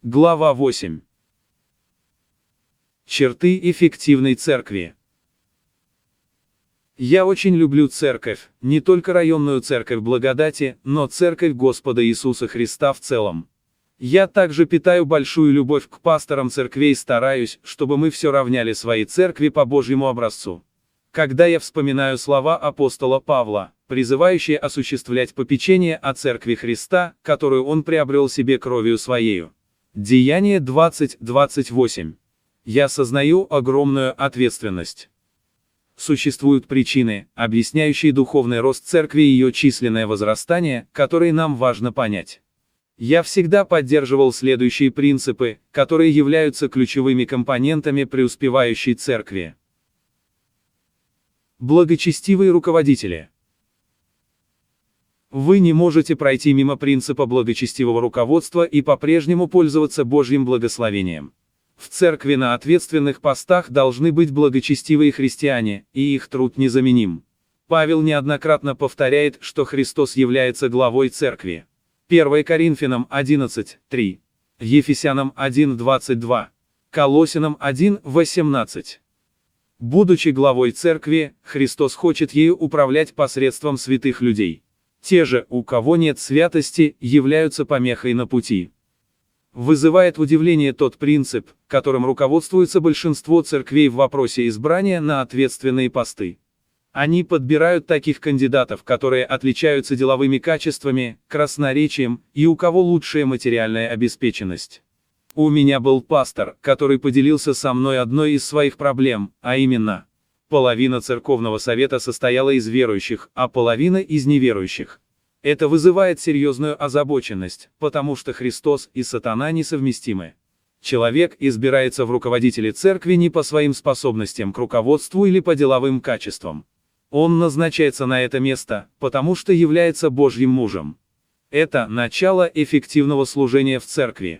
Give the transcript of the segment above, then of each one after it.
Глава 8. Черты эффективной церкви. Я очень люблю церковь, не только районную церковь благодати, но церковь Господа Иисуса Христа в целом. Я также питаю большую любовь к пасторам церквей и стараюсь, чтобы мы все равняли свои церкви по Божьему образцу. Когда я вспоминаю слова апостола Павла, призывающие осуществлять попечение о церкви Христа, которую он приобрел себе кровью своею. Деяние 20:28. Я сознаю огромную ответственность. Существуют причины, объясняющие духовный рост церкви и ее численное возрастание, которые нам важно понять. Я всегда поддерживал следующие принципы, которые являются ключевыми компонентами преуспевающей церкви. Благочестивые руководители. Вы не можете пройти мимо принципа благочестивого руководства и по-прежнему пользоваться Божьим благословением. В церкви на ответственных постах должны быть благочестивые христиане, и их труд незаменим. Павел неоднократно повторяет, что Христос является главой церкви. 1 Коринфянам 11:3, Ефесянам 1:22, Колоссянам 1:18. Будучи главой церкви, Христос хочет ею управлять посредством святых людей. Те же, у кого нет святости, являются помехой на пути. Вызывает удивление тот принцип, которым руководствуется большинство церквей в вопросе избрания на ответственные посты. Они подбирают таких кандидатов, которые отличаются деловыми качествами, красноречием, и у кого лучшая материальная обеспеченность. У меня был пастор, который поделился со мной одной из своих проблем, а именно, половина церковного совета состояла из верующих, а половина из неверующих. Это вызывает серьезную озабоченность, потому что Христос и сатана несовместимы. Человек избирается в руководители церкви не по своим способностям к руководству или по деловым качествам. Он назначается на это место, потому что является Божьим мужем. Это начало эффективного служения в церкви.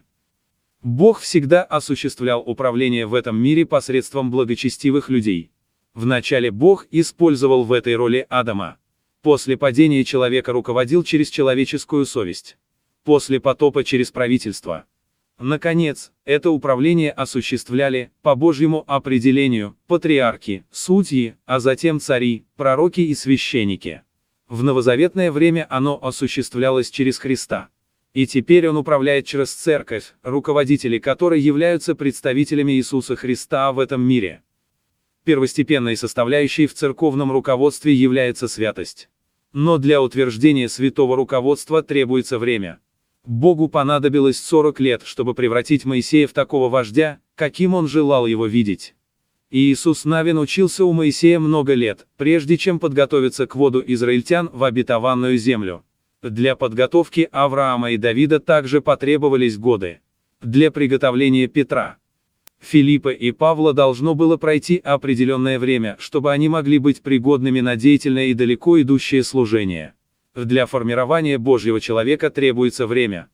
Бог всегда осуществлял управление в этом мире посредством благочестивых людей. Вначале Бог использовал в этой роли Адама. После падения человека руководил через человеческую совесть. После потопа через правительство. Наконец, это управление осуществляли, по Божьему определению, патриархи, судьи, а затем цари, пророки и священники. В новозаветное время оно осуществлялось через Христа. И теперь он управляет через церковь, руководители которой являются представителями Иисуса Христа в этом мире. Первостепенной составляющей в церковном руководстве является святость. Но для утверждения святого руководства требуется время. Богу понадобилось 40 лет, чтобы превратить Моисея в такого вождя, каким он желал его видеть. И Иисус Навин учился у Моисея много лет, прежде чем подготовиться к вводу израильтян в обетованную землю. Для подготовки Авраама и Давида также потребовались годы. Для приготовления Петра, Филиппа и Павла должно было пройти определенное время, чтобы они могли быть пригодными на деятельное и далеко идущее служение. Для формирования Божьего человека требуется время.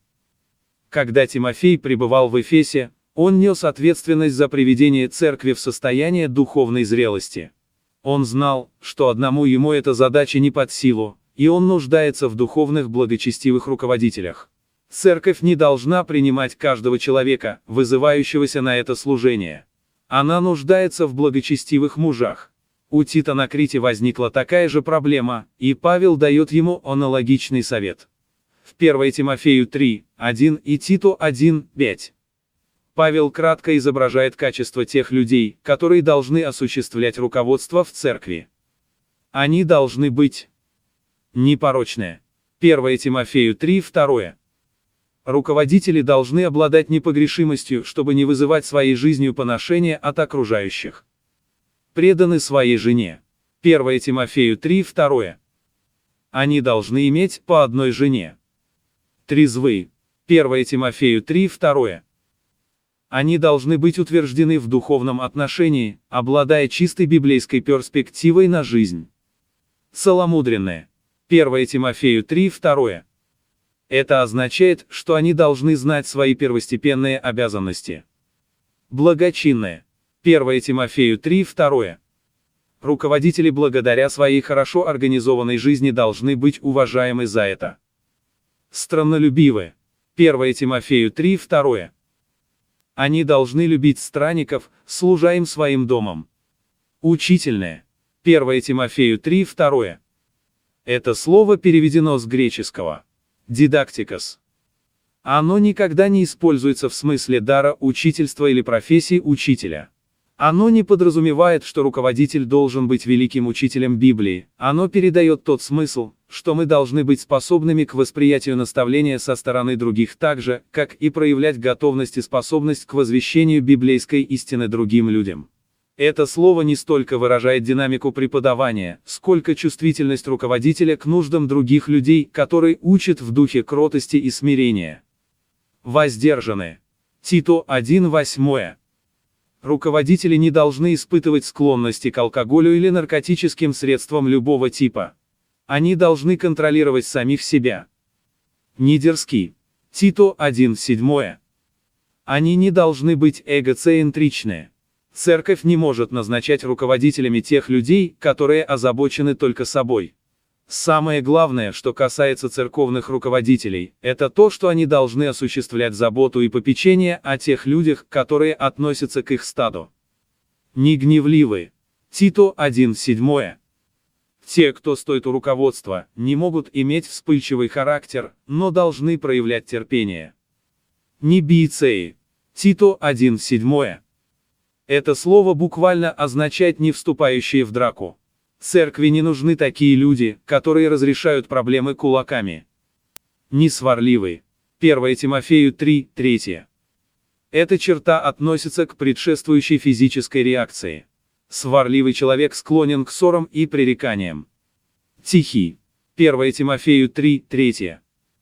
Когда Тимофей пребывал в Эфесе, он нес ответственность за приведение церкви в состояние духовной зрелости. Он знал, что одному ему эта задача не под силу, и он нуждается в духовных благочестивых руководителях. Церковь не должна принимать каждого человека, вызывающегося на это служение. Она нуждается в благочестивых мужах. У Тита на Крите возникла такая же проблема, и Павел дает ему аналогичный совет. В 1 Тимофею 3:1 и Титу 1:5. Павел кратко изображает качество тех людей, которые должны осуществлять руководство в церкви. Они должны быть непорочные. 1 Тимофею 3:2. Руководители должны обладать непогрешимостью, чтобы не вызывать своей жизнью поношения от окружающих. Преданы своей жене. 1 Тимофею 3:2. Они должны иметь по одной жене. Трезвы. 1 Тимофею 3:2. Они должны быть утверждены в духовном отношении, обладая чистой библейской перспективой на жизнь. Целомудренные. 1 Тимофею 3:2. Это означает, что они должны знать свои первостепенные обязанности. Благочинные. 1 Тимофею 3:2. Руководители благодаря своей хорошо организованной жизни должны быть уважаемы за это. Страннолюбивы. 1 Тимофею 3:2. Они должны любить странников, служа им своим домом. Учительное. 1 Тимофею 3:2. Это слово переведено с греческого «дидактикос». Оно никогда не используется в смысле дара учительства или профессии учителя. Оно не подразумевает, что руководитель должен быть великим учителем Библии, оно передает тот смысл, что мы должны быть способными к восприятию наставления со стороны других так же, как и проявлять готовность и способность к возвещению библейской истины другим людям. Это слово не столько выражает динамику преподавания, сколько чувствительность руководителя к нуждам других людей, который учит в духе кротости и смирения. Воздержаны. Тито 1:8. Руководители не должны испытывать склонности к алкоголю или наркотическим средствам любого типа. Они должны контролировать самих себя. Не дерзки. Тито 1:7. Они не должны быть эгоцентричны. Церковь не может назначать руководителями тех людей, которые озабочены только собой. Самое главное, что касается церковных руководителей, это то, что они должны осуществлять заботу и попечение о тех людях, которые относятся к их стаду. Не гневливы. Тито 1:7. Те, кто стоит у руководства, не могут иметь вспыльчивый характер, но должны проявлять терпение. Не бийцеи. Тито 1:7. Это слово буквально означает «не вступающие в драку». Церкви не нужны такие люди, которые разрешают проблемы кулаками. Не сварливы. 1 Тимофею 3:3. Эта черта относится к предшествующей физической реакции. Сварливый человек склонен к ссорам и пререканиям. Тихий. 1 Тимофею 3:3.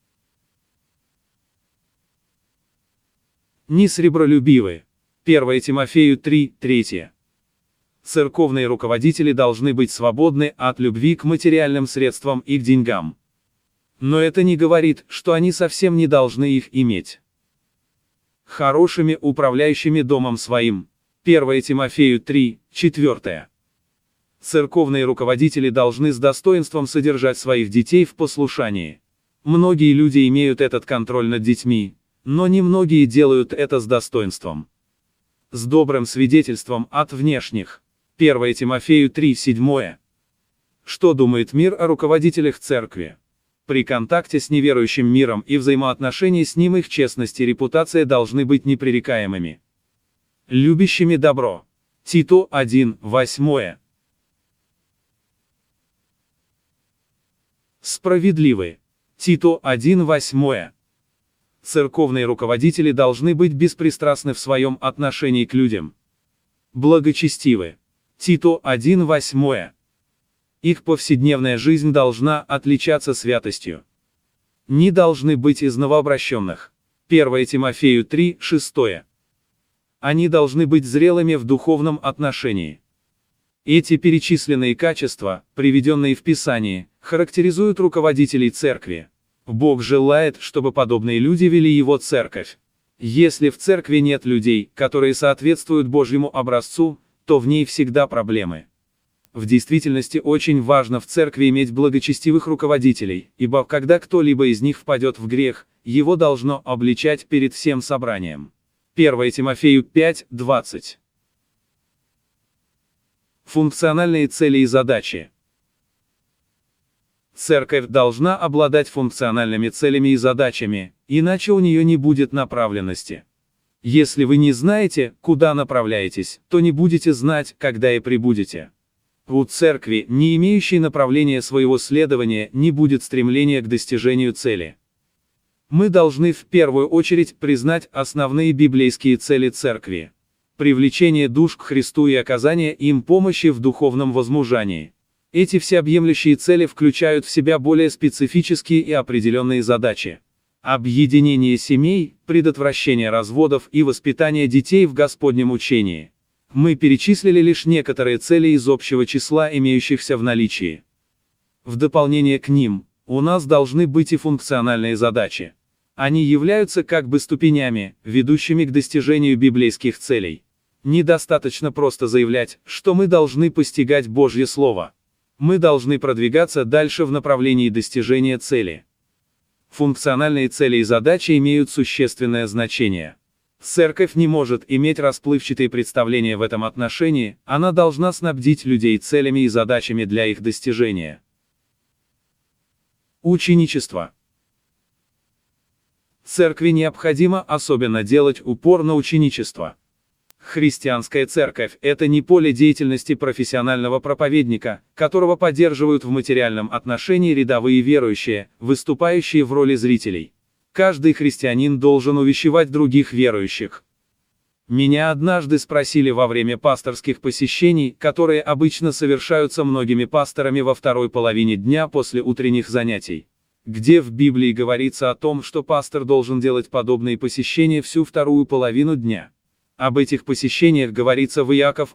Не сребролюбивы. 1 Тимофею 3:3. Церковные руководители должны быть свободны от любви к материальным средствам и к деньгам. Но это не говорит, что они совсем не должны их иметь. Хорошими управляющими домом своим. 1 Тимофею 3:4. Церковные руководители должны с достоинством содержать своих детей в послушании. Многие люди имеют этот контроль над детьми, но немногие делают это с достоинством. С добрым свидетельством от внешних. 1 Тимофею 3:7. Что думает мир о руководителях церкви? При контакте с неверующим миром и взаимоотношении с ним их честность и репутация должны быть непререкаемыми. Любящими добро. Тито 1:8. Справедливы. Тито 1:8. Церковные руководители должны быть беспристрастны в своем отношении к людям. Благочестивы. Тито 1:8. Их повседневная жизнь должна отличаться святостью. Не должны быть из новообращенных. 1 Тимофею 3:6. Они должны быть зрелыми в духовном отношении. Эти перечисленные качества, приведенные в Писании, характеризуют руководителей церкви. Бог желает, чтобы подобные люди вели его церковь. Если в церкви нет людей, которые соответствуют Божьему образцу, то в ней всегда проблемы. В действительности очень важно в церкви иметь благочестивых руководителей, ибо когда кто-либо из них впадет в грех, его должно обличать перед всем собранием. 1 Тимофею 5:20. Функциональные цели и задачи. Церковь должна обладать функциональными целями и задачами, иначе у нее не будет направленности. Если вы не знаете, куда направляетесь, то не будете знать, когда и прибудете. У церкви, не имеющей направления своего следования, не будет стремления к достижению цели. Мы должны в первую очередь признать основные библейские цели церкви. Привлечение душ к Христу и оказание им помощи в духовном возмужании. Эти всеобъемлющие цели включают в себя более специфические и определенные задачи. Объединение семей, предотвращение разводов и воспитание детей в Господнем учении. Мы перечислили лишь некоторые цели из общего числа, имеющихся в наличии. В дополнение к ним, у нас должны быть и функциональные задачи. Они являются как бы ступенями, ведущими к достижению библейских целей. Недостаточно просто заявлять, что мы должны постигать Божье Слово. Мы должны продвигаться дальше в направлении достижения цели. Функциональные цели и задачи имеют существенное значение. Церковь не может иметь расплывчатые представления в этом отношении, она должна снабдить людей целями и задачами для их достижения. Ученичество. Церкви необходимо особенно делать упор на ученичество. Христианская церковь – это не поле деятельности профессионального проповедника, которого поддерживают в материальном отношении рядовые верующие, выступающие в роли зрителей. Каждый христианин должен увещевать других верующих. Меня однажды спросили во время пасторских посещений, которые обычно совершаются многими пасторами во второй половине дня после утренних занятий. Где в Библии говорится о том, что пастор должен делать подобные посещения всю вторую половину дня? Об этих посещениях говорится в Иаков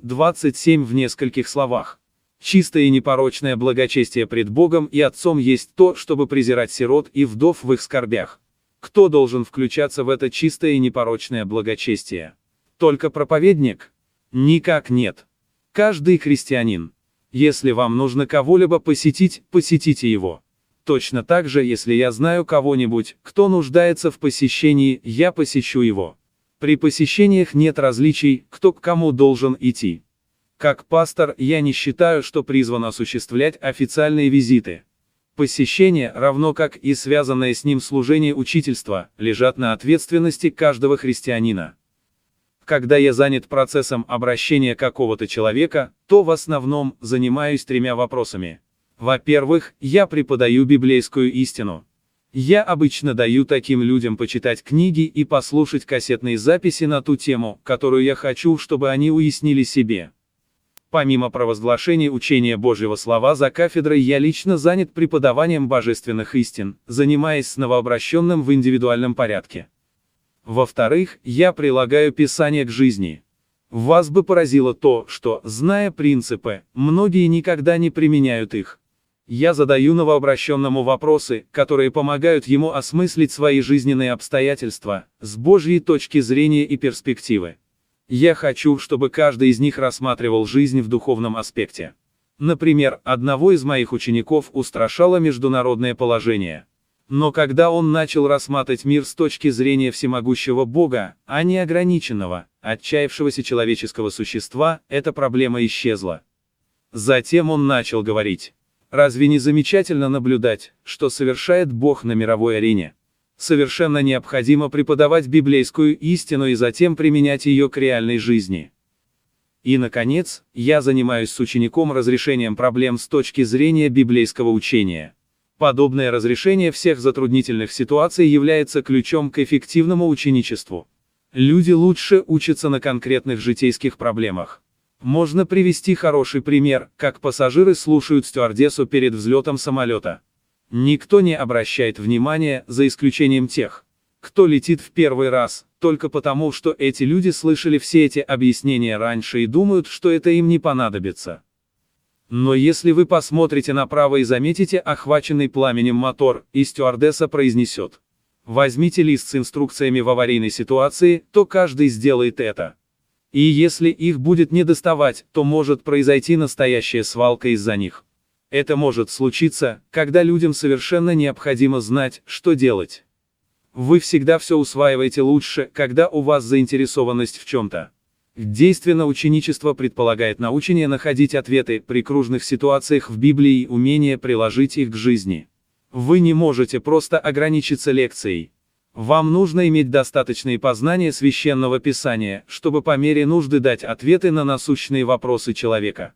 1:27 в нескольких словах. Чистое и непорочное благочестие пред Богом и Отцом есть то, чтобы презирать сирот и вдов в их скорбях. Кто должен включаться в это чистое и непорочное благочестие? Только проповедник? Никак нет. Каждый христианин. Если вам нужно кого-либо посетить, посетите его. Точно так же, если я знаю кого-нибудь, кто нуждается в посещении, я посещу его. При посещениях нет различий, кто к кому должен идти. Как пастор, я не считаю, что призван осуществлять официальные визиты. Посещение, равно как и связанное с ним служение учительства, лежат на ответственности каждого христианина. Когда я занят процессом обращения какого-то человека, то в основном занимаюсь тремя вопросами. Во-первых, я преподаю библейскую истину. Я обычно даю таким людям почитать книги и послушать кассетные записи на ту тему, которую я хочу, чтобы они уяснили себе. Помимо провозглашения учения Божьего слова за кафедрой, я лично занят преподаванием божественных истин, занимаясь с новообращенным в индивидуальном порядке. Во-вторых, я прилагаю Писание к жизни. Вас бы поразило то, что, зная принципы, многие никогда не применяют их. Я задаю новообращенному вопросы, которые помогают ему осмыслить свои жизненные обстоятельства, с Божьей точки зрения и перспективы. Я хочу, чтобы каждый из них рассматривал жизнь в духовном аспекте. Например, одного из моих учеников устрашало международное положение. Но когда он начал рассматривать мир с точки зрения всемогущего Бога, а не ограниченного, отчаявшегося человеческого существа, эта проблема исчезла. Затем он начал говорить: «Разве не замечательно наблюдать, что совершает Бог на мировой арене? Совершенно необходимо преподавать библейскую истину и затем применять ее к реальной жизни». И, наконец, я занимаюсь с учеником разрешением проблем с точки зрения библейского учения. Подобное разрешение всех затруднительных ситуаций является ключом к эффективному ученичеству. Люди лучше учатся на конкретных житейских проблемах. Можно привести хороший пример, как пассажиры слушают стюардессу перед взлетом самолета. Никто не обращает внимания, за исключением тех, кто летит в первый раз, только потому, что эти люди слышали все эти объяснения раньше и думают, что это им не понадобится. Но если вы посмотрите направо и заметите охваченный пламенем мотор, и стюардесса произнесет: «Возьмите лист с инструкциями в аварийной ситуации», то каждый сделает это. И если их будет недоставать, то может произойти настоящая свалка из-за них. Это может случиться, когда людям совершенно необходимо знать, что делать. Вы всегда все усваиваете лучше, когда у вас заинтересованность в чем-то. Действенно ученичество предполагает научение находить ответы при кружных ситуациях в Библии и умение приложить их к жизни. Вы не можете просто ограничиться лекцией. Вам нужно иметь достаточные познания священного писания, чтобы по мере нужды дать ответы на насущные вопросы человека.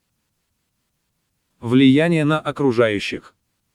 Влияние на окружающих.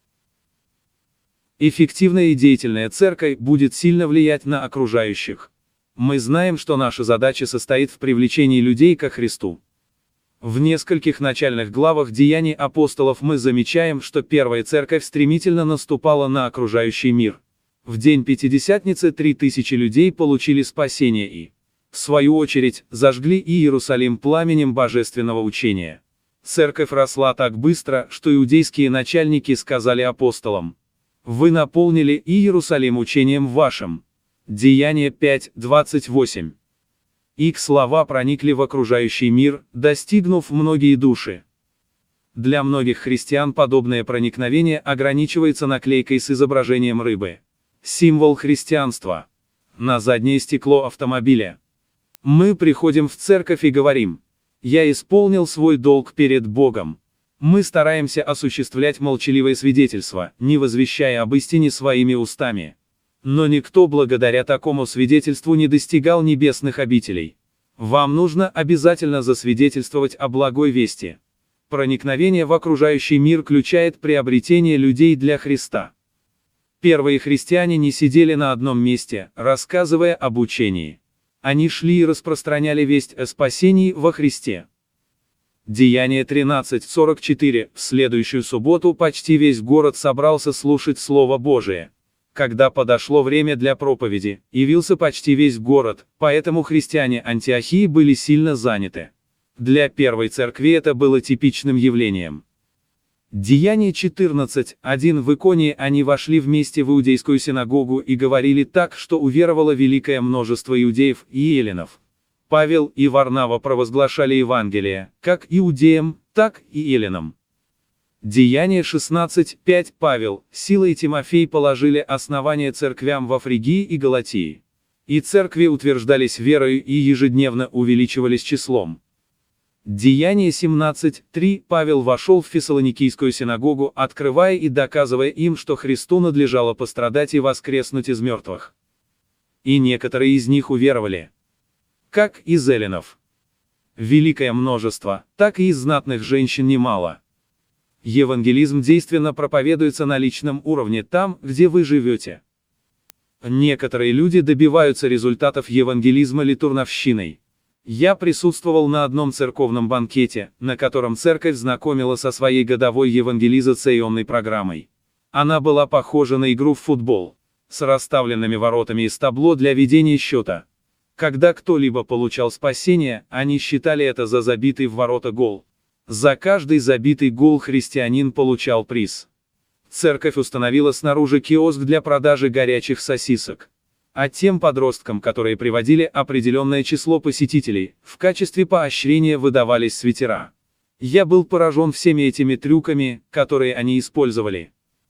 Эффективная и деятельная церковь будет сильно влиять на окружающих. Мы знаем, что наша задача состоит в привлечении людей ко Христу. В нескольких начальных главах Деяний апостолов мы замечаем, что первая церковь стремительно наступала на окружающий мир. В день Пятидесятницы 3000 людей получили спасение и, в свою очередь, зажгли Иерусалим пламенем божественного учения. Церковь росла так быстро, что иудейские начальники сказали апостолам: «Вы наполнили Иерусалим учением вашим». Деяния 5:28. Их слова проникли в окружающий мир, достигнув многие души. Для многих христиан подобное проникновение ограничивается наклейкой с изображением рыбы. Символ христианства. на заднее стекло автомобиля. Мы приходим в церковь и говорим: «Я исполнил свой долг перед Богом». Мы стараемся осуществлять молчаливое свидетельство, не возвещая об истине своими устами. Но никто благодаря такому свидетельству не достигал небесных обителей. Вам нужно обязательно засвидетельствовать о благой вести. Проникновение в окружающий мир включает приобретение людей для Христа. Первые христиане не сидели на одном месте, рассказывая об учении. Они шли и распространяли весть о спасении во Христе. Деяния 13:44. В следующую субботу почти весь город собрался слушать Слово Божие. Когда подошло время для проповеди, явился почти весь город, поэтому христиане Антиохии были сильно заняты. Для первой церкви это было типичным явлением. Деяние 14:1. В Иконии они вошли вместе в иудейскую синагогу и говорили так, что уверовало великое множество иудеев и эллинов. Павел и Варнава провозглашали Евангелие, как иудеям, так и эллинам. Деяние 16:5. Павел, Сила и Тимофей положили основание церквям во Фригии и Галатии. И церкви утверждались верою и ежедневно увеличивались числом. Деяние 17:3. Павел вошел в Фессалоникийскую синагогу, открывая и доказывая им, что Христу надлежало пострадать и воскреснуть из мертвых. И некоторые из них уверовали. Как из эллинов великое множество, так и из знатных женщин немало. Евангелизм действенно проповедуется на личном уровне там, где вы живете. Некоторые люди добиваются результатов евангелизма литурновщиной. Я присутствовал на одном церковном банкете, на котором церковь знакомила со своей годовой евангелизационной программой. Она была похожа на игру в футбол, с расставленными воротами из табло для ведения счета. Когда кто-либо получал спасение, они считали это за забитый в ворота гол. За каждый забитый гол христианин получал приз. Церковь установила снаружи киоск для продажи горячих сосисок. А тем подросткам, которые приводили определенное число посетителей, в качестве поощрения выдавались свитера. Я был поражен всеми этими трюками, которые они использовали.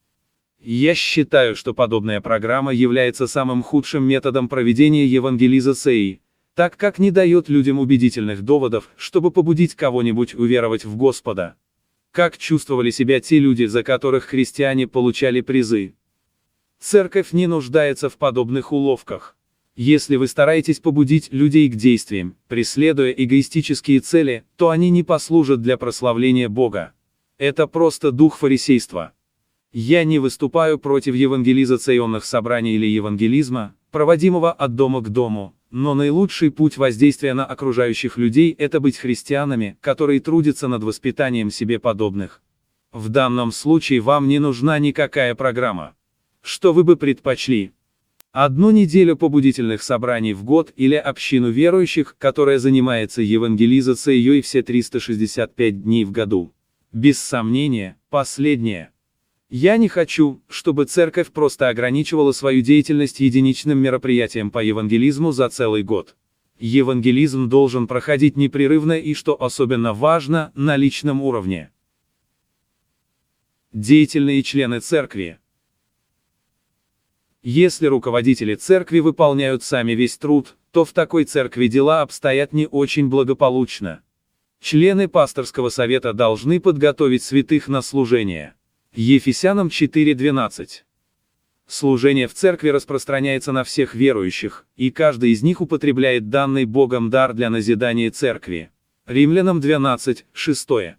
Я считаю, что подобная программа является самым худшим методом проведения евангелизации, так как не дает людям убедительных доводов, чтобы побудить кого-нибудь уверовать в Господа. Как чувствовали себя те люди, за которых христиане получали призы? Церковь не нуждается в подобных уловках. Если вы стараетесь побудить людей к действиям, преследуя эгоистические цели, то они не послужат для прославления Бога. Это просто дух фарисейства. Я не выступаю против евангелизационных собраний или евангелизма, проводимого от дома к дому, но наилучший путь воздействия на окружающих людей – это быть христианами, которые трудятся над воспитанием себе подобных. В данном случае вам не нужна никакая программа. Что вы бы предпочли? Одну неделю побудительных собраний в год или общину верующих, которая занимается евангелизацией все 365 дней в году? Без сомнения, последнее. Я не хочу, чтобы церковь просто ограничивала свою деятельность единичным мероприятием по евангелизму за целый год. Евангелизм должен проходить непрерывно и, что особенно важно, на личном уровне. Деятельные члены церкви. Если руководители церкви выполняют сами весь труд, то в такой церкви дела обстоят не очень благополучно. Члены пасторского совета должны подготовить святых на служение. Ефесянам 4:12. Служение в церкви распространяется на всех верующих, и каждый из них употребляет данный Богом дар для назидания церкви. Римлянам 12:6.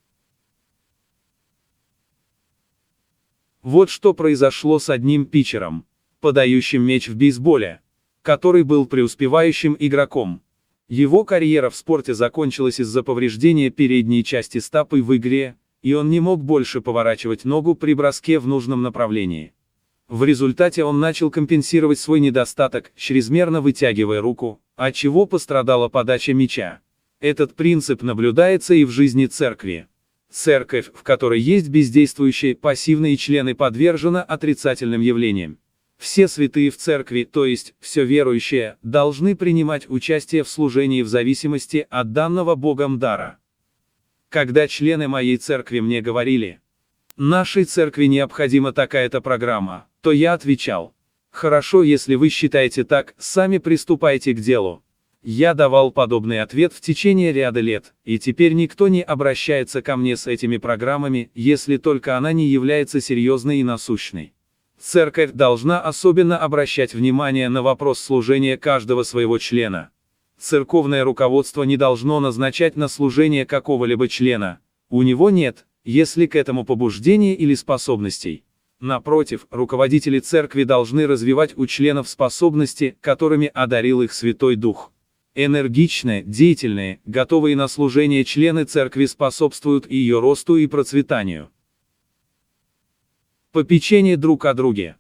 Вот что произошло с одним питчером, подающим мяч в бейсболе, который был преуспевающим игроком. Его карьера в спорте закончилась из-за повреждения передней части стопы в игре, и он не мог больше поворачивать ногу при броске в нужном направлении. В результате он начал компенсировать свой недостаток, чрезмерно вытягивая руку, отчего пострадала подача мяча. Этот принцип наблюдается и в жизни церкви. Церковь, в которой есть бездействующие, пассивные члены, подвержена отрицательным явлениям. Все святые в церкви, то есть все верующие, должны принимать участие в служении в зависимости от данного Богом дара. Когда члены моей церкви мне говорили: «Нашей церкви необходима такая-то программа», то я отвечал: Хорошо, если вы считаете так, сами приступайте к делу. Я давал подобный ответ в течение ряда лет, и теперь никто не обращается ко мне с этими программами, если только она не является серьезной и насущной. Церковь должна особенно обращать внимание на вопрос служения каждого своего члена. Церковное руководство не должно назначать на служение какого-либо члена. У него нет, если к этому побуждения или способностей. Напротив, руководители церкви должны развивать у членов способности, которыми одарил их Святой Дух. Энергичные, деятельные, готовые на служение члены церкви способствуют ее росту и процветанию. Попечение друг о друге.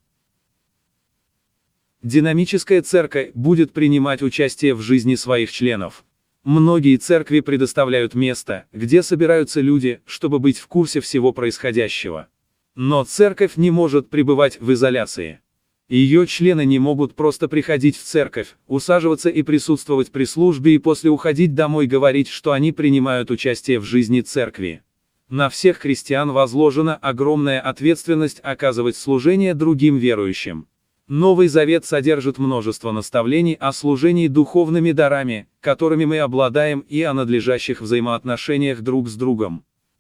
Динамическая церковь будет принимать участие в жизни своих членов. Многие церкви предоставляют место, где собираются люди, чтобы быть в курсе всего происходящего. Но церковь не может пребывать в изоляции. Ее члены не могут просто приходить в церковь, усаживаться и присутствовать при службе и после уходить домой говорить, что они принимают участие в жизни церкви. На всех христиан возложена огромная ответственность оказывать служение другим верующим. Новый Завет содержит множество наставлений о служении духовными дарами, которыми мы обладаем, и о надлежащих взаимоотношениях друг с другом.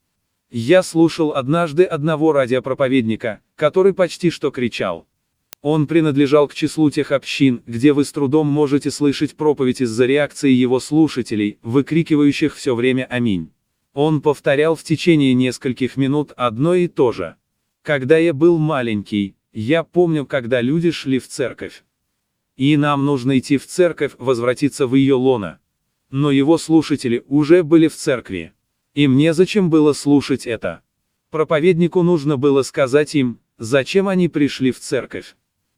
Я слушал однажды одного радиопроповедника, который почти что кричал. Он принадлежал к числу тех общин, где вы с трудом можете слышать проповедь из-за реакции его слушателей, выкрикивающих все время «Аминь». Он повторял в течение нескольких минут одно и то же. Когда я был маленький, я помню, когда люди шли в церковь. И нам нужно идти в церковь, возвратиться в ее лоно. Но его слушатели уже были в церкви. Им незачем было слушать это. Проповеднику нужно было сказать им, зачем они пришли в церковь.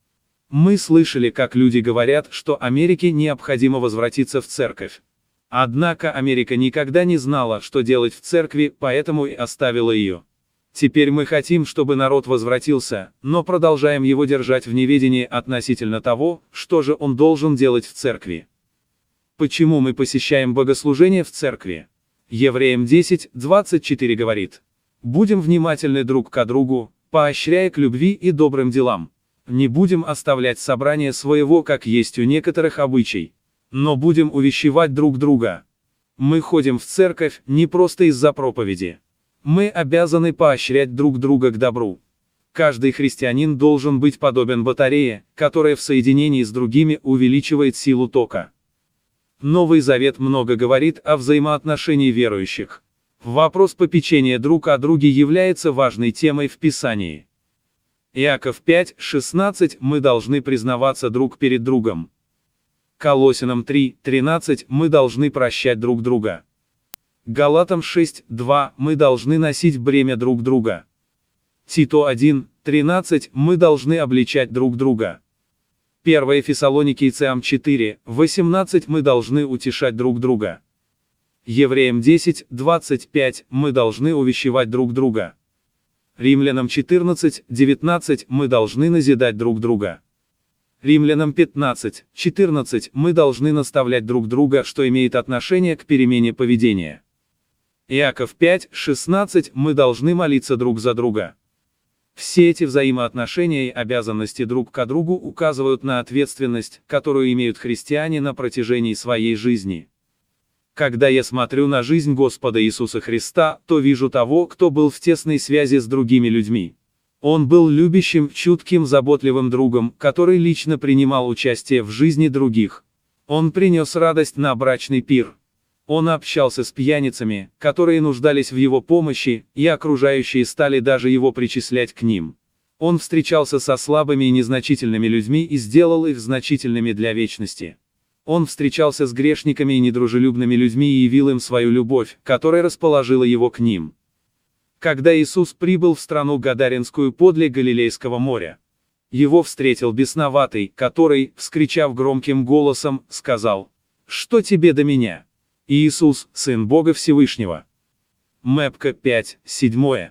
Мы слышали, как люди говорят, что Америке необходимо возвратиться в церковь. Однако Америка никогда не знала, что делать в церкви, поэтому и оставила ее. Теперь мы хотим, чтобы народ возвратился, но продолжаем его держать в неведении относительно того, что же он должен делать в церкви. Почему мы посещаем богослужение в церкви? Евреям 10:24 говорит: «Будем внимательны друг к другу, поощряя к любви и добрым делам. Не будем оставлять собрание своего, как есть у некоторых обычай, но будем увещевать друг друга». Мы ходим в церковь не просто из-за проповеди. Мы обязаны поощрять друг друга к добру. Каждый христианин должен быть подобен батарее, которая в соединении с другими увеличивает силу тока. Новый Завет много говорит о взаимоотношении верующих. Вопрос попечения друг о друге является важной темой в Писании. Иаков 5:16 мы должны признаваться друг перед другом. Колоссянам 3:13 мы должны прощать друг друга. Галатам 6:2 мы должны носить бремя друг друга. Тито 1:13 мы должны обличать друг друга. 1 Фессалоникийцам 4:18 мы должны утешать друг друга. Евреям 10:25 мы должны увещевать друг друга. Римлянам 14:19 мы должны назидать друг друга. Римлянам 15:14 мы должны наставлять друг друга, что имеет отношение к перемене поведения. Иаков 5:16 мы должны молиться друг за друга. Все эти взаимоотношения и обязанности друг к другу указывают на ответственность, которую имеют христиане на протяжении своей жизни. Когда я смотрю на жизнь Господа Иисуса Христа, то вижу того, кто был в тесной связи с другими людьми. Он был любящим, чутким, заботливым другом, который лично принимал участие в жизни других. Он принес радость на брачный пир. Он общался с пьяницами, которые нуждались в его помощи, и окружающие стали даже его причислять к ним. Он встречался со слабыми и незначительными людьми и сделал их значительными для вечности. Он встречался с грешниками и недружелюбными людьми и явил им свою любовь, которая расположила его к ним. Когда Иисус прибыл в страну Гадаринскую подле Галилейского моря, его встретил бесноватый, который, вскричав громким голосом, сказал: «Что тебе до меня? Иисус, Сын Бога Всевышнего». Мэпка 5:7.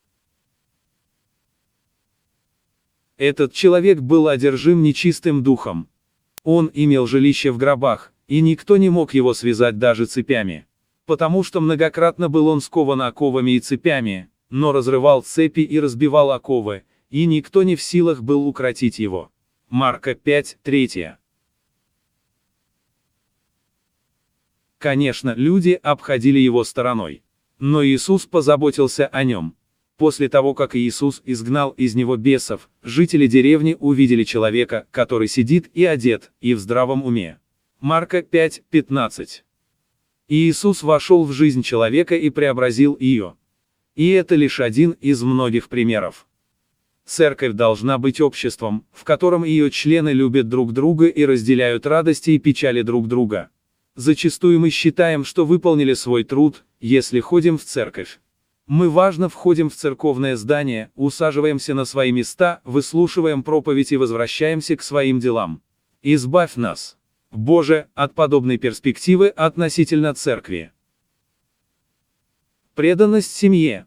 Этот человек был одержим нечистым духом. Он имел жилище в гробах, и никто не мог его связать даже цепями. Потому что многократно был он скован оковами и цепями, но разрывал цепи и разбивал оковы, и никто не в силах был укротить его. Марка 5:3. Конечно, люди обходили его стороной. Но Иисус позаботился о нем. После того, как Иисус изгнал из него бесов, жители деревни увидели человека, который сидит и одет, и в здравом уме. Марка 5:15. Иисус вошел в жизнь человека и преобразил ее. И это лишь один из многих примеров. Церковь должна быть обществом, в котором ее члены любят друг друга и разделяют радости и печали друг друга. Зачастую мы считаем, что выполнили свой труд, если ходим в церковь. Мы важно входим в церковное здание, усаживаемся на свои места, выслушиваем проповедь и возвращаемся к своим делам. Избавь нас, Боже, от подобной перспективы относительно церкви. Преданность семье.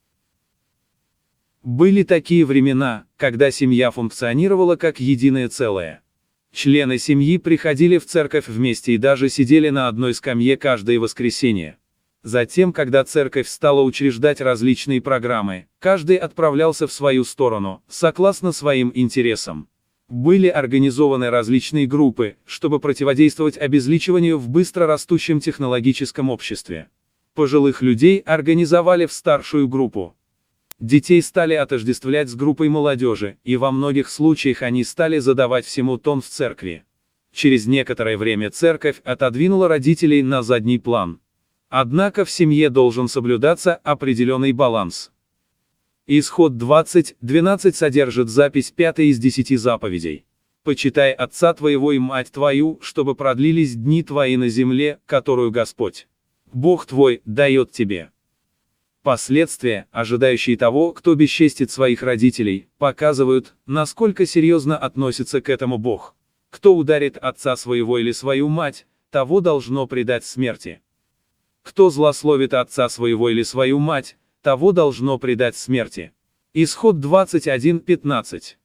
Были такие времена, когда семья функционировала как единое целое. Члены семьи приходили в церковь вместе и даже сидели на одной скамье каждое воскресенье. Затем, когда церковь стала учреждать различные программы, каждый отправлялся в свою сторону, согласно своим интересам. Были организованы различные группы, чтобы противодействовать обезличиванию в быстро растущем технологическом обществе. Пожилых людей организовали в старшую группу. Детей стали отождествлять с группой молодежи, и во многих случаях они стали задавать всему тон в церкви. Через некоторое время церковь отодвинула родителей на задний план. Однако в семье должен соблюдаться определенный баланс. Исход 20:12 содержит запись 5 из 10 заповедей. «Почитай отца твоего и мать твою, чтобы продлились дни твои на земле, которую Господь, Бог твой, дает тебе». Последствия, ожидающие того, кто бесчестит своих родителей, показывают, насколько серьезно относится к этому Бог. Кто ударит отца своего или свою мать, того должно предать смерти. Кто злословит отца своего или свою мать, того должно предать смерти. Исход 21:15.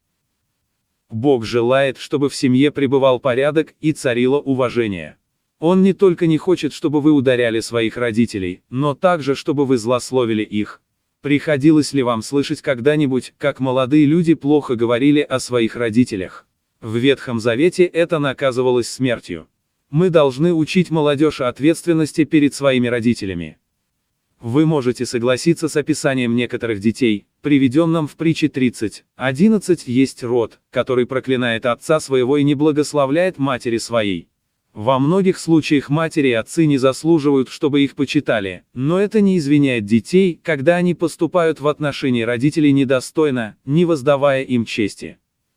Бог желает, чтобы в семье пребывал порядок и царило уважение. Он не только не хочет, чтобы вы ударяли своих родителей, но также, чтобы вы злословили их. Приходилось ли вам слышать когда-нибудь, как молодые люди плохо говорили о своих родителях? В Ветхом Завете это наказывалось смертью. Мы должны учить молодежь ответственности перед своими родителями. Вы можете согласиться с описанием некоторых детей, приведенным в притче 30:11. Есть род, который проклинает отца своего и не благословляет матери своей. Во многих случаях матери и отцы не заслуживают, чтобы их почитали, но это не извиняет детей, когда они поступают в отношении родителей недостойно, не воздавая им чести.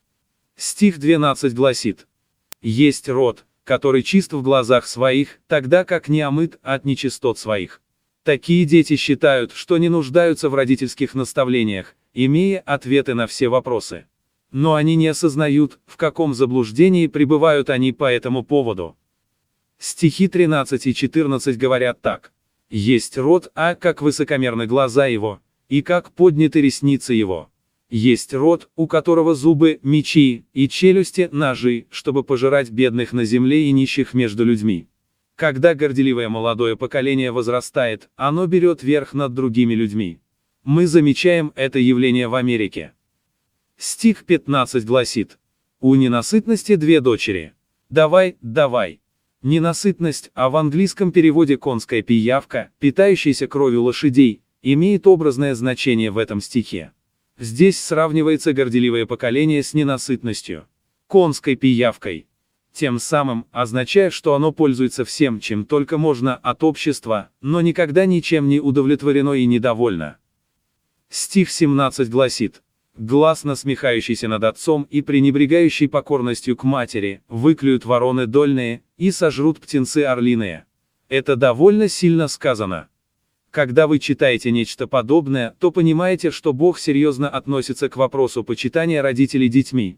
Стих 12 гласит: «Есть род, который чист в глазах своих, тогда как не омыт от нечистот своих». Такие дети считают, что не нуждаются в родительских наставлениях, имея ответы на все вопросы. Но они не осознают, в каком заблуждении пребывают они по этому поводу. Стихи 13 и 14 говорят так: «Есть род, как высокомерны глаза его, и как подняты ресницы его. Есть род, у которого зубы, мечи, и челюсти, ножи, чтобы пожирать бедных на земле и нищих между людьми». Когда горделивое молодое поколение возрастает, оно берет верх над другими людьми. Мы замечаем это явление в Америке. Стих 15 гласит: «У ненасытности две дочери. Давай, давай». Ненасытность, а в английском переводе конская пиявка, питающаяся кровью лошадей, имеет образное значение в этом стихе. Здесь сравнивается горделивое поколение с ненасытностью, конской пиявкой. Тем самым, означая, что оно пользуется всем, чем только можно от общества, но никогда ничем не удовлетворено и недовольно. Стих 17 гласит: «Глас, насмехающийся над отцом и пренебрегающий покорностью к матери, выклюют вороны дольные, и сожрут птенцы орлиные». Это довольно сильно сказано. Когда вы читаете нечто подобное, то понимаете, что Бог серьезно относится к вопросу почитания родителей детьми.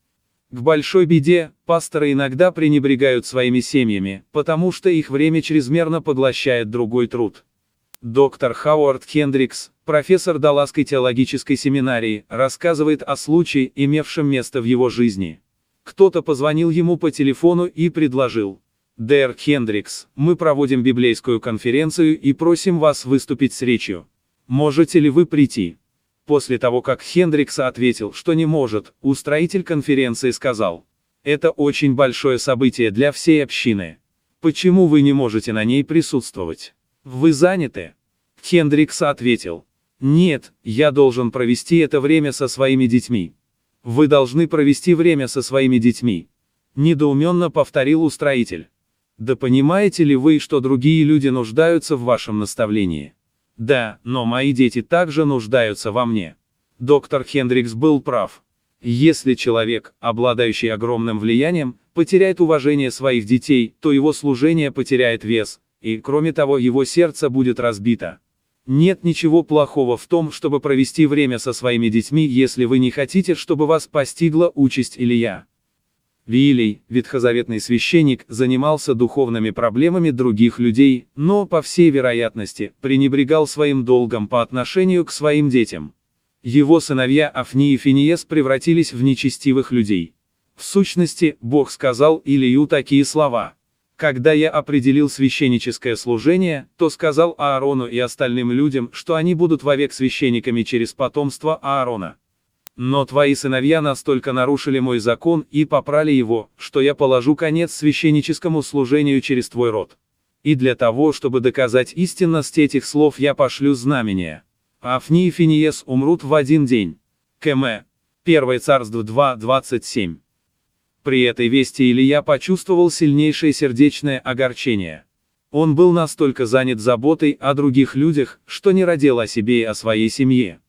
К большой беде, пасторы иногда пренебрегают своими семьями, потому что их время чрезмерно поглощает другой труд. Доктор Хауард Хендрикс, профессор Далласской теологической семинарии, рассказывает о случае, имевшем место в его жизни. Кто-то позвонил ему по телефону и предложил: «Дэр Хендрикс, мы проводим библейскую конференцию и просим вас выступить с речью. Можете ли вы прийти?» После того, как Хендрикс ответил, что не может, устроитель конференции сказал: «Это очень большое событие для всей общины. Почему вы не можете на ней присутствовать? Вы заняты?» Хендрикс ответил: «Нет, я должен провести это время со своими детьми». «Вы должны провести время со своими детьми», — недоуменно повторил устроитель. «Да понимаете ли вы, что другие люди нуждаются в вашем наставлении?» «Да, но мои дети также нуждаются во мне». Доктор Хендрикс был прав. Если человек, обладающий огромным влиянием, потеряет уважение своих детей, то его служение потеряет вес, и, кроме того, его сердце будет разбито. Нет ничего плохого в том, чтобы провести время со своими детьми, если вы не хотите, чтобы вас постигла участь Илия. Виилей, ветхозаветный священник, занимался духовными проблемами других людей, но, по всей вероятности, пренебрегал своим долгом по отношению к своим детям. Его сыновья Афни и Финиес превратились в нечестивых людей. В сущности, Бог сказал Илию такие слова: «Когда я определил священническое служение, то сказал Аарону и остальным людям, что они будут вовек священниками через потомство Аарона. Но твои сыновья настолько нарушили мой закон и попрали его, что я положу конец священническому служению через твой род. И для того, чтобы доказать истинность этих слов, я пошлю знамения. Афни и Финиес умрут в один день». Км. 1 Царств 2:27. При этой вести Илия почувствовал сильнейшее сердечное огорчение. Он был настолько занят заботой о других людях, что не радел о себе и о своей семье.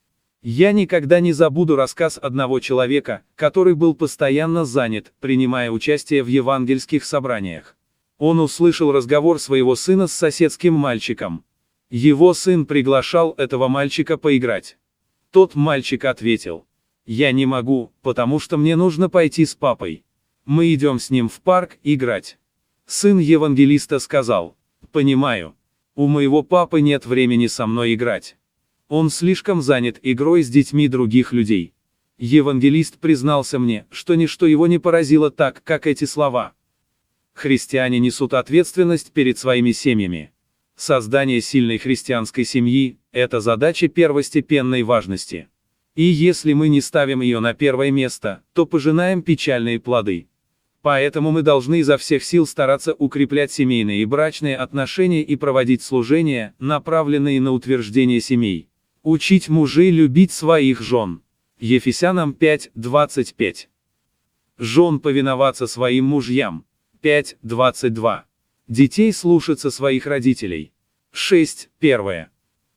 Я никогда не забуду рассказ одного человека, который был постоянно занят, принимая участие в евангельских собраниях. Он услышал разговор своего сына с соседским мальчиком. Его сын приглашал этого мальчика поиграть. Тот мальчик ответил: «Я не могу, потому что мне нужно пойти с папой. Мы идем с ним в парк играть». Сын евангелиста сказал: «Понимаю. У моего папы нет времени со мной играть. Он слишком занят игрой с детьми других людей». Евангелист признался мне, что ничто его не поразило так, как эти слова. Христиане несут ответственность перед своими семьями. Создание сильной христианской семьи – это задача первостепенной важности. И если мы не ставим ее на первое место, то пожинаем печальные плоды. Поэтому мы должны изо всех сил стараться укреплять семейные и брачные отношения и проводить служения, направленные на утверждение семей. Учить мужей любить своих жен. Ефесянам 5:25. Жен повиноваться своим мужьям. 5:22. Детей слушаться своих родителей. 6:1.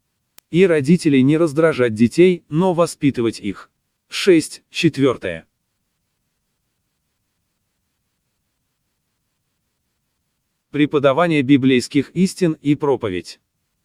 И родителей не раздражать детей, но воспитывать их. 6:4. Преподавание библейских истин и проповедь.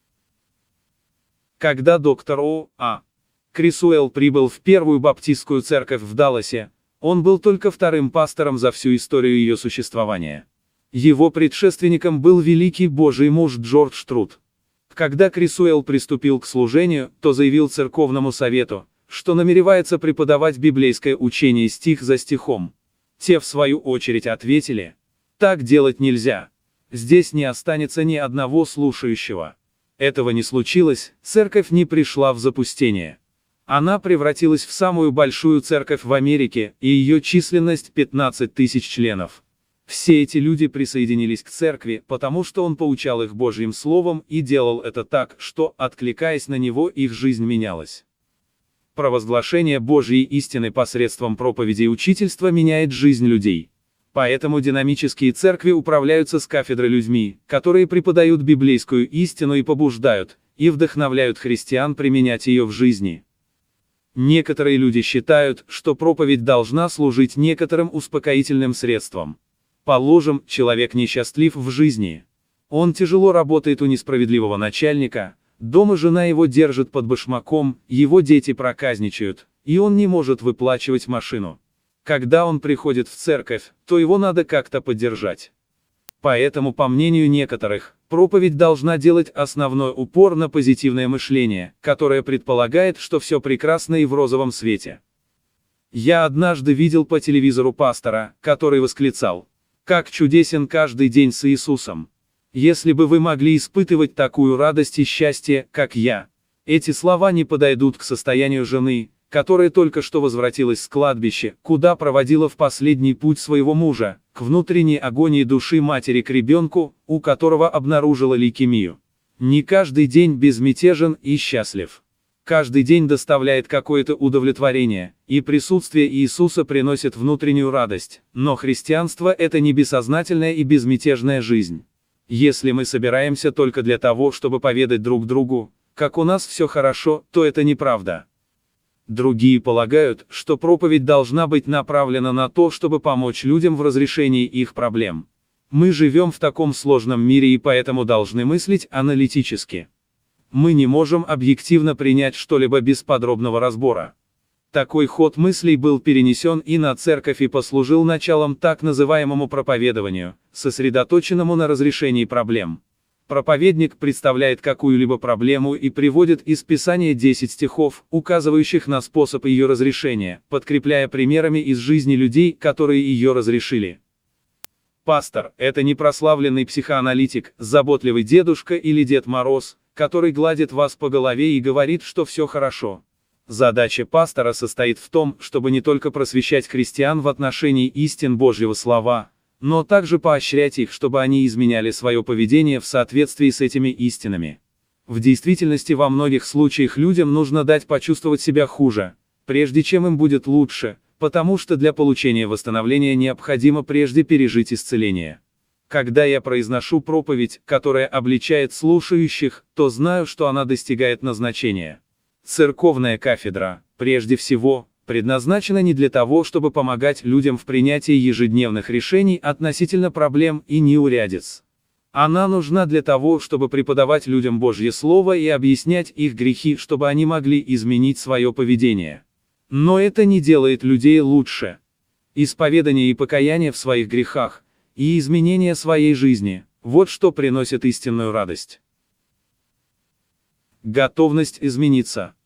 Когда доктор О.А. Крисуэлл прибыл в Первую Баптистскую церковь в Далласе, он был только вторым пастором за всю историю ее существования. Его предшественником был великий Божий муж Джордж Трут. Когда Крисуэлл приступил к служению, то заявил церковному совету, что намеревается преподавать библейское учение стих за стихом. Те в свою очередь ответили: «Так делать нельзя. Здесь не останется ни одного слушающего». Этого не случилось, церковь не пришла в запустение. Она превратилась в самую большую церковь в Америке, и ее численность 15 тысяч членов. Все эти люди присоединились к церкви, потому что он поучал их Божьим Словом и делал это так, что, откликаясь на него, их жизнь менялась. Провозглашение Божьей истины посредством проповеди и учительства меняет жизнь людей. Поэтому динамические церкви управляются с кафедры людьми, которые преподают библейскую истину и побуждают, и вдохновляют христиан применять ее в жизни. Некоторые люди считают, что проповедь должна служить некоторым успокоительным средством. Положим, человек несчастлив в жизни. Он тяжело работает у несправедливого начальника, дома жена его держит под башмаком, его дети проказничают, и он не может выплачивать машину. Когда он приходит в церковь, то его надо как-то поддержать. Поэтому, по мнению некоторых, проповедь должна делать основной упор на позитивное мышление, которое предполагает, что все прекрасно и в розовом свете. Я однажды видел по телевизору пастора, который восклицал: «Как чудесен каждый день с Иисусом! Если бы вы могли испытывать такую радость и счастье, как я! Эти слова не подойдут к состоянию жены, которая только что возвратилась с кладбища, куда проводила в последний путь своего мужа, к внутренней агонии души матери к ребенку, у которого обнаружила лейкемию. Не каждый день безмятежен и счастлив. Каждый день доставляет какое-то удовлетворение, и присутствие Иисуса приносит внутреннюю радость, но христианство – это не бессознательная и безмятежная жизнь. Если мы собираемся только для того, чтобы поведать друг другу, как у нас все хорошо, то это неправда. Другие полагают, что проповедь должна быть направлена на то, чтобы помочь людям в разрешении их проблем. Мы живем в таком сложном мире и поэтому должны мыслить аналитически. Мы не можем объективно принять что-либо без подробного разбора. Такой ход мыслей был перенесен и на церковь и послужил началом так называемому проповедованию, сосредоточенному на разрешении проблем. Проповедник представляет какую-либо проблему и приводит из Писания 10 стихов, указывающих на способ ее разрешения, подкрепляя примерами из жизни людей, которые ее разрешили. Пастор – это не прославленный психоаналитик, заботливый дедушка или Дед Мороз, который гладит вас по голове и говорит, что все хорошо. Задача пастора состоит в том, чтобы не только просвещать христиан в отношении истин Божьего слова, но также поощрять их, чтобы они изменяли свое поведение в соответствии с этими истинами. В действительности во многих случаях людям нужно дать почувствовать себя хуже, прежде чем им будет лучше, потому что для получения восстановления необходимо прежде пережить исцеление. Когда я произношу проповедь, которая обличает слушающих, то знаю, что она достигает назначения. Церковная кафедра, прежде всего, предназначена не для того, чтобы помогать людям в принятии ежедневных решений относительно проблем и неурядиц. Она нужна для того, чтобы преподавать людям Божье Слово и объяснять их грехи, чтобы они могли изменить свое поведение. Но это не делает людей лучше. Исповедание и покаяние в своих грехах, и изменение своей жизни – вот что приносит истинную радость. Готовность измениться.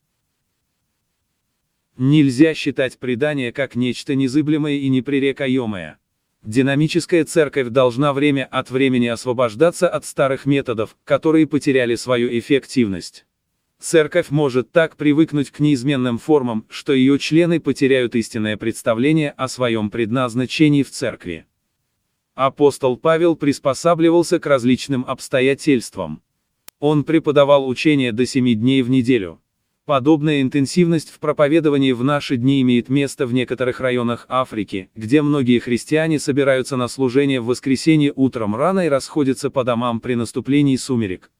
Нельзя считать предание как нечто незыблемое и непререкаемое. Динамическая церковь должна время от времени освобождаться от старых методов, которые потеряли свою эффективность. Церковь может так привыкнуть к неизменным формам, что ее члены потеряют истинное представление о своем предназначении в церкви. Апостол Павел приспосабливался к различным обстоятельствам. Он преподавал учение до 7 дней в неделю. Подобная интенсивность в проповедовании в наши дни имеет место в некоторых районах Африки, где многие христиане собираются на служение в воскресенье утром рано и расходятся по домам при наступлении сумерек.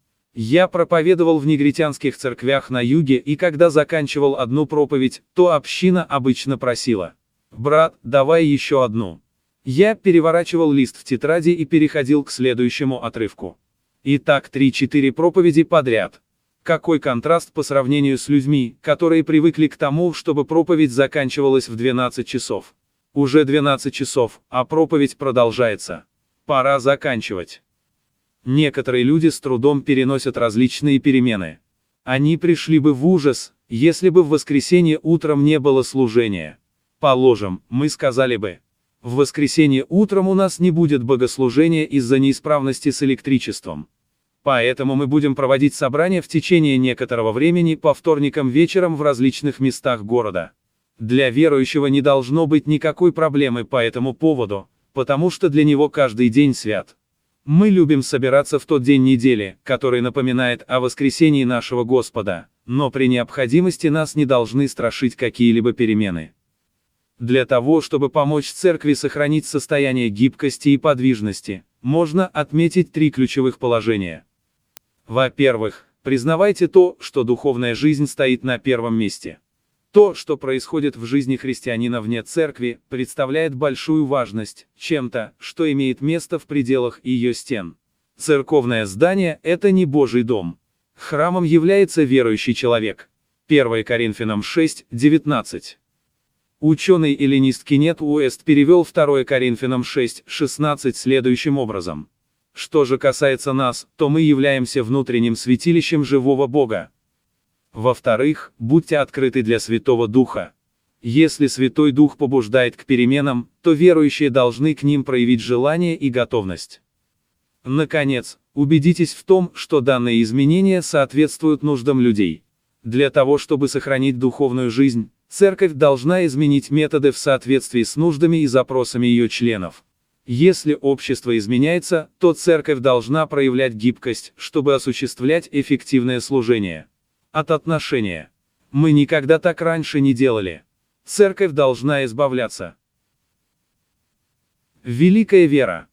Я проповедовал в негритянских церквях на юге, и когда заканчивал одну проповедь, то община обычно просила: «Брат, давай еще одну». Я переворачивал лист в тетради и переходил к следующему отрывку. И так 3-4 проповеди подряд. Какой контраст по сравнению с людьми, которые привыкли к тому, чтобы проповедь заканчивалась в 12 часов. Уже 12 часов, а проповедь продолжается. Пора заканчивать. Некоторые люди с трудом переносят различные перемены. Они пришли бы в ужас, если бы в воскресенье утром не было служения. Положим, мы сказали бы: в воскресенье утром у нас не будет богослужения из-за неисправности с электричеством. Поэтому мы будем проводить собрания в течение некоторого времени по вторникам вечером в различных местах города. Для верующего не должно быть никакой проблемы по этому поводу, потому что для него каждый день свят. Мы любим собираться в тот день недели, который напоминает о воскресении нашего Господа, но при необходимости нас не должны страшить какие-либо перемены. Для того, чтобы помочь церкви сохранить состояние гибкости и подвижности, можно отметить 3 ключевых положения. Во-первых, признавайте то, что духовная жизнь стоит на первом месте. То, что происходит в жизни христианина вне церкви, представляет большую важность, чем-то, что имеет место в пределах ее стен. Церковное здание – это не Божий дом. Храмом является верующий человек. 1 Коринфянам 6:19. Ученый-эллинист Кеннет Уэст перевел 2 Коринфянам 6:16 следующим образом. Что же касается нас, то мы являемся внутренним святилищем живого Бога. Во-вторых, будьте открыты для Святого Духа. Если Святой Дух побуждает к переменам, то верующие должны к ним проявить желание и готовность. Наконец, убедитесь в том, что данные изменения соответствуют нуждам людей. Для того, чтобы сохранить духовную жизнь, церковь должна изменить методы в соответствии с нуждами и запросами ее членов. Если общество изменяется, то церковь должна проявлять гибкость, чтобы осуществлять эффективное служение. От отношения. Мы никогда так раньше не делали. Церковь должна избавляться. Великая вера.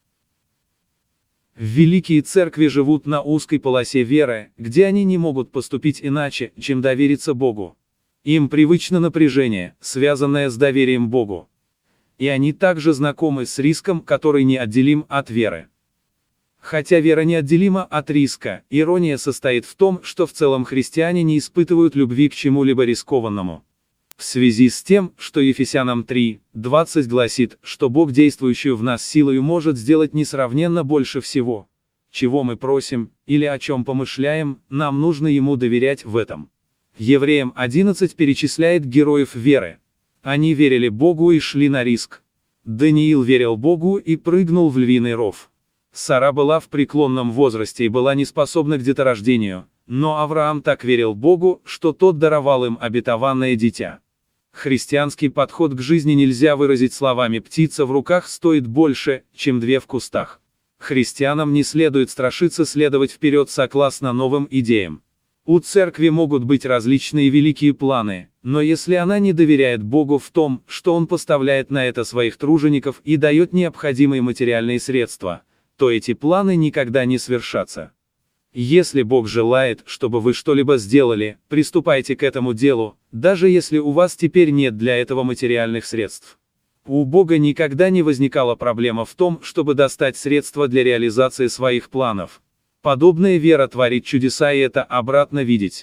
Великие церкви живут на узкой полосе веры, где они не могут поступить иначе, чем довериться Богу. Им привычно напряжение, связанное с доверием Богу. И они также знакомы с риском, который неотделим от веры. Хотя вера неотделима от риска, ирония состоит в том, что в целом христиане не испытывают любви к чему-либо рискованному. В связи с тем, что Ефесянам 3:20 гласит, что Бог, действующий в нас силою, может сделать несравненно больше всего, чего мы просим, или о чем помышляем, нам нужно Ему доверять в этом. Евреям 11 перечисляет героев веры. Они верили Богу и шли на риск. Даниил верил Богу и прыгнул в львиный ров. Сара была в преклонном возрасте и была неспособна к деторождению, но Авраам так верил Богу, что тот даровал им обетованное дитя. Христианский подход к жизни нельзя выразить словами «птица в руках стоит больше, чем две в кустах». Христианам не следует страшиться следовать вперед согласно новым идеям. У церкви могут быть различные великие планы, но если она не доверяет Богу в том, что Он поставляет на это своих тружеников и дает необходимые материальные средства, то эти планы никогда не свершатся. Если Бог желает, чтобы вы что-либо сделали, приступайте к этому делу, даже если у вас теперь нет для этого материальных средств. У Бога никогда не возникала проблема в том, чтобы достать средства для реализации своих планов. Подобная вера творит чудеса, и это обратно видеть.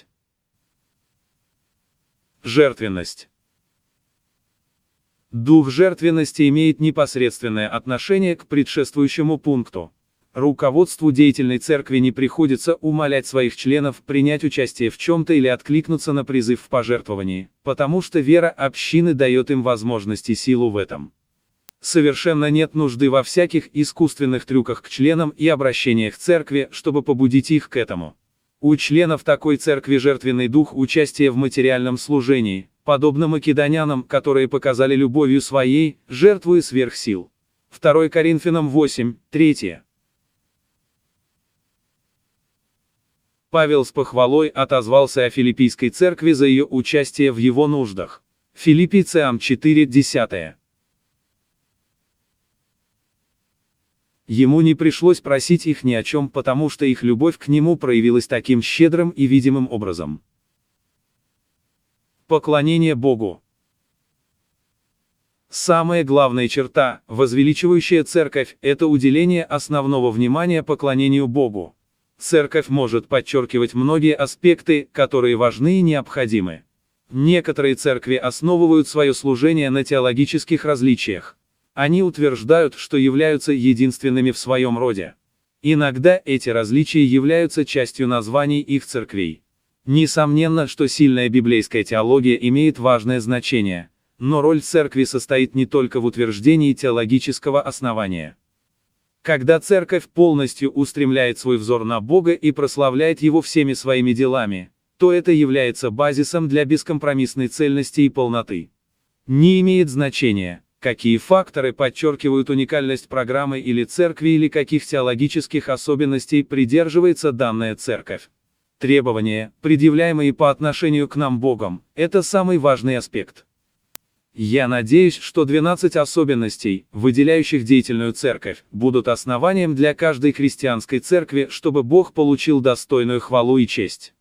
Жертвенность. Дух жертвенности имеет непосредственное отношение к предшествующему пункту. Руководству деятельной церкви не приходится умолять своих членов принять участие в чем-то или откликнуться на призыв в пожертвовании, потому что вера общины дает им возможность и силу в этом. Совершенно нет нужды во всяких искусственных трюках к членам и обращениях к церкви, чтобы побудить их к этому. У членов такой церкви жертвенный дух участия в материальном служении, подобно македонянам, которые показали любовью своей, жертвуя сверх сил. 2 Коринфянам 8:3. Павел с похвалой отозвался о филиппийской церкви за ее участие в его нуждах. Филиппийцам 4:10. Ему не пришлось просить их ни о чем, потому что их любовь к нему проявилась таким щедрым и видимым образом. Поклонение Богу. Самая главная черта, возвеличивающая церковь, это уделение основного внимания поклонению Богу. Церковь может подчеркивать многие аспекты, которые важны и необходимы. Некоторые церкви основывают свое служение на теологических различиях. Они утверждают, что являются единственными в своем роде. Иногда эти различия являются частью названий их церквей. Несомненно, что сильная библейская теология имеет важное значение, но роль церкви состоит не только в утверждении теологического основания. Когда церковь полностью устремляет свой взор на Бога и прославляет Его всеми своими делами, то это является базисом для бескомпромиссной цельности и полноты. Не имеет значения, какие факторы подчеркивают уникальность программы или церкви или каких теологических особенностей придерживается данная церковь. Требования, предъявляемые по отношению к нам Богом, это самый важный аспект. Я надеюсь, что 12 особенностей, выделяющих деятельную церковь, будут основанием для каждой христианской церкви, чтобы Бог получил достойную хвалу и честь.